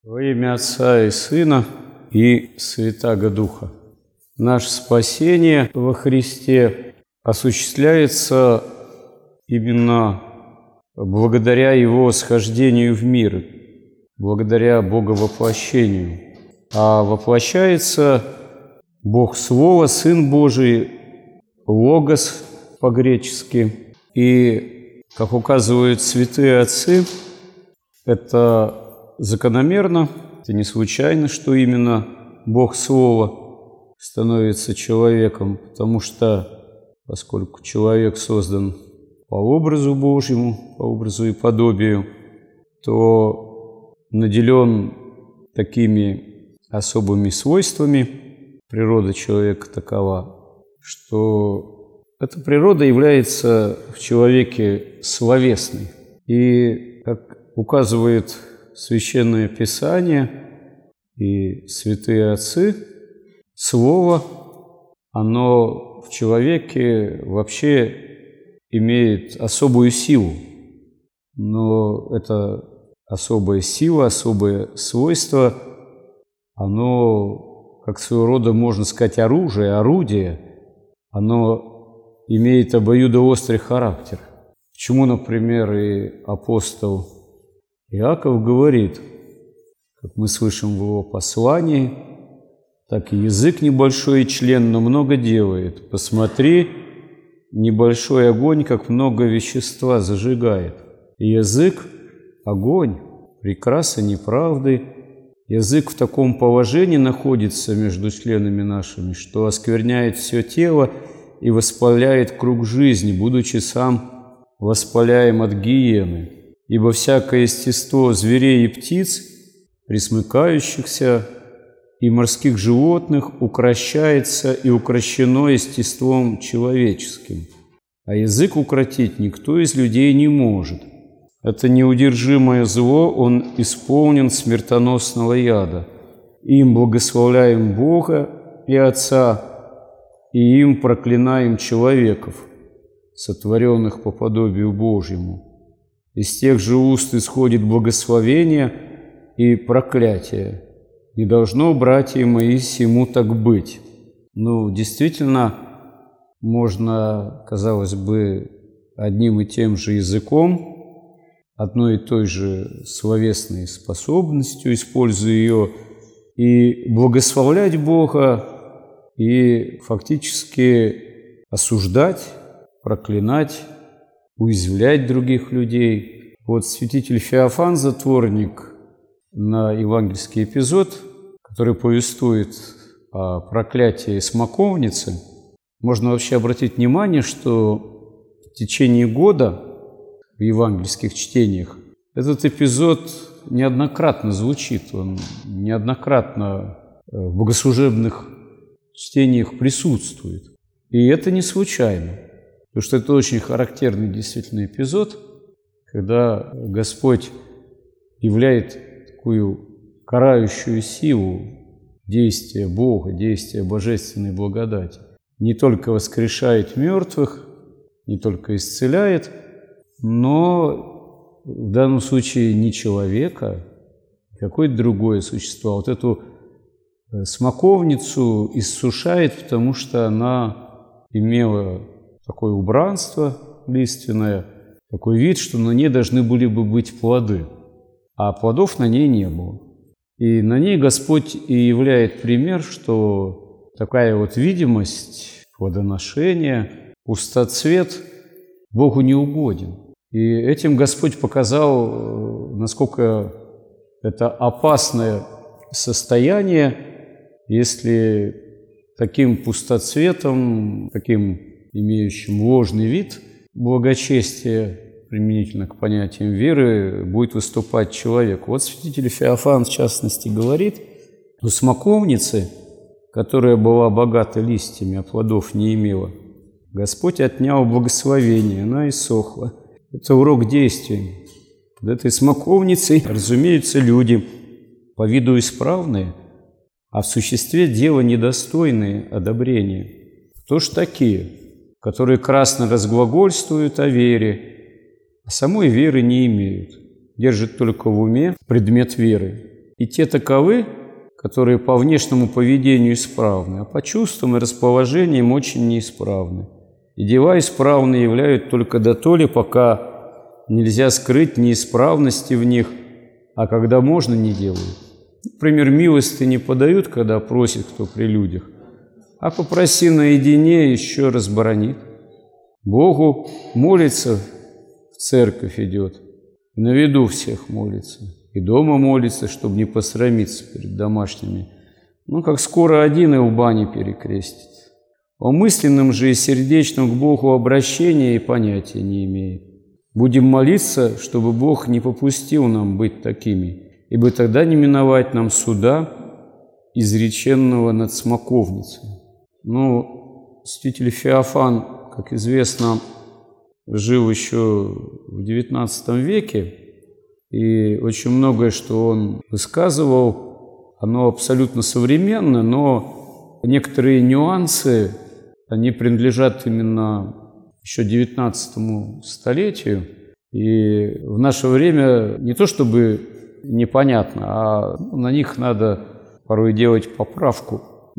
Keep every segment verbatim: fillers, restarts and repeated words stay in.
Во имя Отца и Сына и Святаго Духа. Наше спасение во Христе осуществляется именно благодаря Его схождению в мир, благодаря Боговоплощению. А воплощается Бог Слово, Сын Божий, Логос по-гречески. И, как указывают святые отцы, это закономерно, это не случайно, что именно Бог Слово становится человеком, потому что, поскольку человек создан по образу Божьему, по образу и подобию, то наделен такими особыми свойствами, природа человека такова, что эта природа является в человеке словесной. И, как указывает Священное Писание и святые отцы, Слово, оно в человеке вообще имеет особую силу. Но это особая сила, особое свойство, оно, как своего рода, можно сказать, оружие, орудие, оно имеет обоюдоострый характер. Почему, например, и апостол Иаков говорит, как мы слышим в его послании, так и язык небольшой и член, но много делает. Посмотри, небольшой огонь, как много вещества зажигает. И язык – огонь, прекраса неправды. Язык в таком положении находится между членами нашими, что оскверняет все тело и воспаляет круг жизни, будучи сам воспаляем от гиены. Ибо всякое естество зверей и птиц, пресмыкающихся, и морских животных укрощается и укрощено естеством человеческим. А язык укротить никто из людей не может. Это неудержимое зло, он исполнен смертоносного яда. Им благословляем Бога и Отца, и им проклинаем человеков, сотворенных по подобию Божьему. Из тех же уст исходит благословение и проклятие. Не должно, братья мои, сему так быть. Ну, действительно, можно, казалось бы, одним и тем же языком, одной и той же словесной способностью, используя ее, и благословлять Бога, и фактически осуждать, проклинать, уязвлять других людей. Вот святитель Феофан, затворник, на евангельский эпизод, который повествует о проклятии смоковницы, можно вообще обратить внимание, что в течение года в евангельских чтениях этот эпизод неоднократно звучит, он неоднократно в богослужебных чтениях присутствует. И это не случайно. Потому что это очень характерный действительно эпизод, когда Господь являет такую карающую силу действия Бога, действия божественной благодати. Не только воскрешает мертвых, не только исцеляет, но в данном случае не человека, а какое-то другое существо. Вот эту смоковницу иссушает, потому что она имела такое убранство лиственное, такой вид, что на ней должны были бы быть плоды, а плодов на ней не было. И на ней Господь и являет пример, что такая вот видимость, плодоношение, пустоцвет Богу не угоден. И этим Господь показал, насколько это опасное состояние, если таким пустоцветом, таким имеющим ложный вид благочестия, применительно к понятиям веры, будет выступать человек. Вот святитель Феофан, в частности, говорит, у смоковницы, которая была богата листьями, а плодов не имела, Господь отнял благословение, она иссохла. Это урок действия. Под этой смоковницей, разумеются, люди, по виду исправные, а в существе дела недостойные одобрения. Кто ж такие, которые красно разглагольствуют о вере, а самой веры не имеют, держат только в уме предмет веры. И те таковы, которые по внешнему поведению исправны, а по чувствам и расположениям очень неисправны. И дела исправны являют только дотоле, пока нельзя скрыть неисправности в них, а когда можно, не делают. Например, милости не подают, когда просит кто при людях, а попроси наедине, еще разборонит. Богу молится, в церковь идет, и на виду всех молится, и дома молится, чтобы не посрамиться перед домашними. Ну, как скоро один и в бане перекрестит. О мысленном же и сердечном к Богу обращения и понятия не имеет. Будем молиться, чтобы Бог не попустил нам быть такими, ибо тогда не миновать нам суда, изреченного над смоковницей. Ну, святитель Феофан, как известно, жил еще в девятнадцатом веке, и очень многое, что он высказывал, оно абсолютно современно, но некоторые нюансы, они принадлежат именно еще девятнадцатому столетию, и в наше время не то чтобы непонятно, а на них надо порой делать поправку.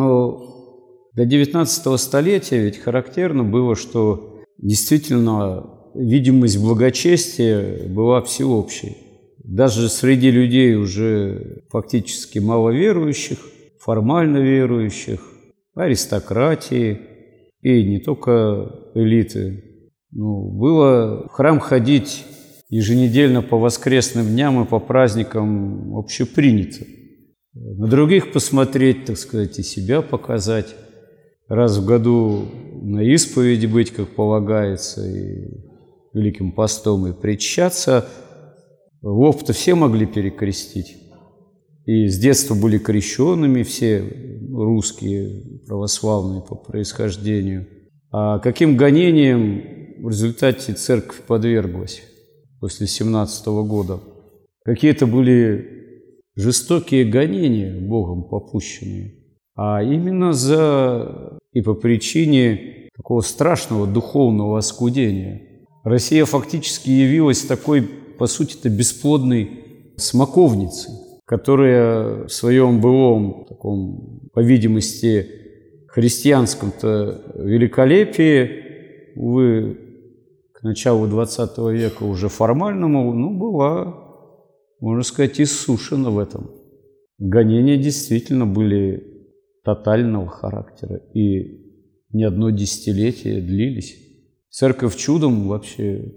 Но для девятнадцатого столетия ведь характерно было, что действительно видимость благочестия была всеобщей. Даже среди людей уже фактически маловерующих, формально верующих, аристократии и не только элиты. Ну, было в храм ходить еженедельно по воскресным дням и по праздникам общепринято. На других посмотреть, так сказать, и себя показать. Раз в году на исповеди быть, как полагается, и Великим постом, и причащаться. Вов-то все могли перекрестить. И с детства были крещенными все русские, православные по происхождению. А каким гонениям в результате церковь подверглась после семнадцатого года? Какие-то были жестокие гонения, Богом попущенные, а именно за и по причине такого страшного духовного оскудения. Россия фактически явилась такой, по сути-то, бесплодной смоковницей, которая в своем былом, таком, по видимости, христианском-то великолепии, увы, к началу двадцатого века уже формальному, ну, была, можно сказать, иссушена в этом. Гонения действительно были тотального характера и не одно десятилетие длились. Церковь чудом вообще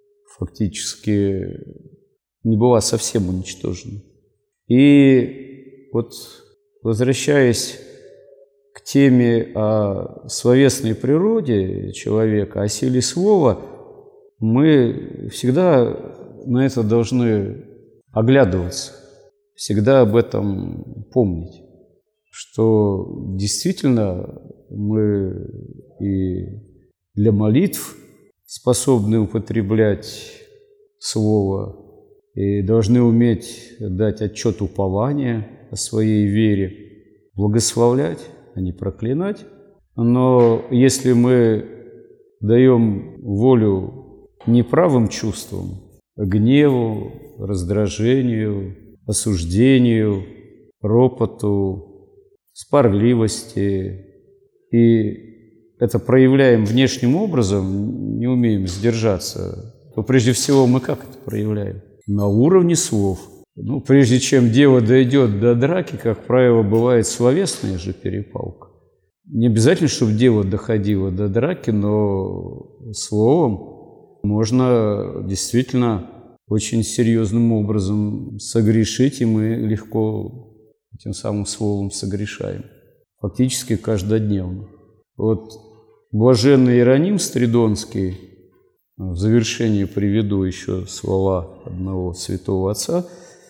фактически не была совсем уничтожена. И вот, возвращаясь к теме о словесной природе человека, о силе слова, мы всегда на это должны оглядываться, всегда об этом помнить, что действительно мы и для молитв способны употреблять слово и должны уметь дать отчет упования о своей вере, благословлять, а не проклинать. Но если мы даем волю неправым чувствам, гневу, раздражению, осуждению, ропоту, сварливости, и это проявляем внешним образом, не умеем сдержаться, то прежде всего мы как это проявляем? На уровне слов. Ну, прежде чем дело дойдет до драки, как правило, бывает словесная же перепалка. Не обязательно, чтобы дело доходило до драки, но словом можно действительно очень серьезным образом согрешить, и мы легко этим самым словом согрешаем. Фактически каждодневно. Вот блаженный Иероним Стридонский, в завершении приведу еще слова одного святого отца,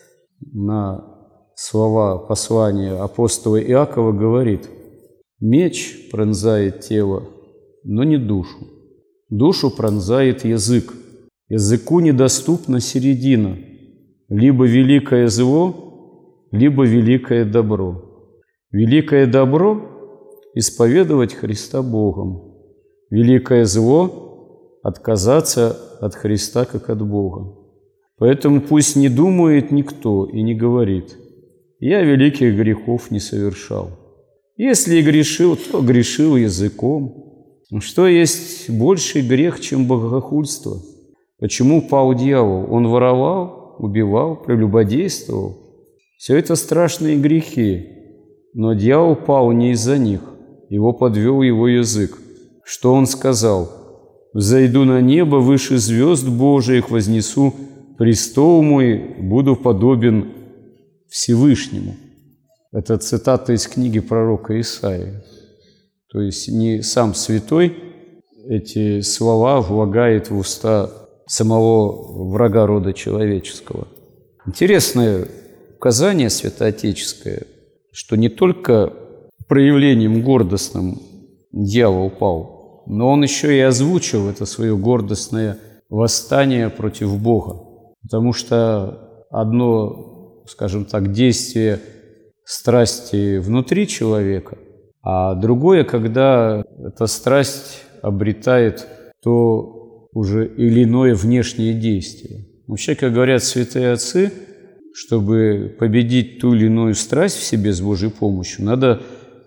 на слова послания апостола Иакова говорит: «Меч пронзает тело, но не душу. Душу пронзает язык. Языку недоступна середина, либо великое зло, либо великое добро. Великое добро – исповедовать Христа Богом. Великое зло – отказаться от Христа как от Бога. Поэтому пусть не думает никто и не говорит: я великих грехов не совершал. Если и грешил, то грешил языком. Что есть больший грех, чем богохульство? Почему пал дьявол? Он воровал, убивал, прелюбодействовал. Все это страшные грехи, но дьявол пал не из-за них, его подвел его язык. Что он сказал? «Взойду на небо выше звезд Божиих, вознесу престол мой, буду подобен Всевышнему». Это цитата из книги пророка Исаии. То есть не сам святой эти слова влагает в уста самого врага рода человеческого. Интересное указание святоотеческое, что не только проявлением гордостным дьявол пал, но он еще и озвучил это свое гордостное восстание против Бога. Потому что одно, скажем так, действие страсти внутри человека, а другое, когда эта страсть обретает то уже или иное внешнее действие. Вообще, как говорят святые отцы, чтобы победить ту или иную страсть в себе с Божьей помощью, надо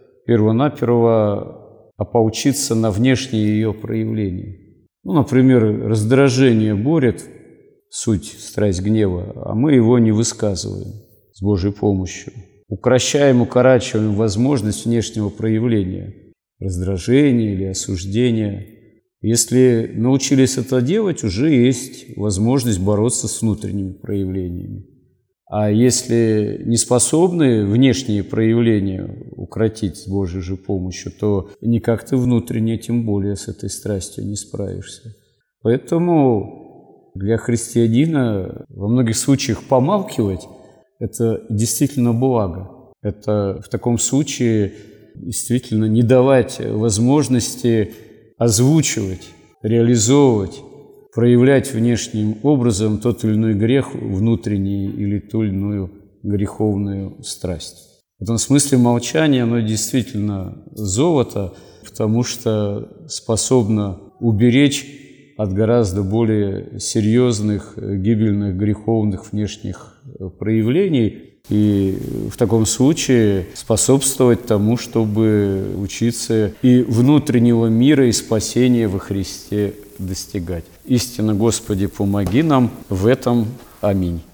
первонаперво ополчиться на внешние ее проявления. Ну, например, раздражение борет суть, страсть гнева, а мы его не высказываем с Божьей помощью. Укрощаем, укорачиваем возможность внешнего проявления, раздражения или осуждения. Если научились это делать, уже есть возможность бороться с внутренними проявлениями. А если не способны внешние проявления укротить с Божьей же помощью, то никак ты внутренне, тем более с этой страстью не справишься. Поэтому для христианина во многих случаях помалкивать – это действительно благо. Это в таком случае действительно не давать возможности озвучивать, реализовывать, проявлять внешним образом тот или иной грех внутренний или ту или иную греховную страсть. В этом смысле молчание, оно действительно золото, потому что способно уберечь от гораздо более серьезных, гибельных, греховных внешних проявлений и в таком случае способствовать тому, чтобы учиться и внутреннего мира, и спасения во Христе достигать. Истинно, Господи, помоги нам в этом. Аминь.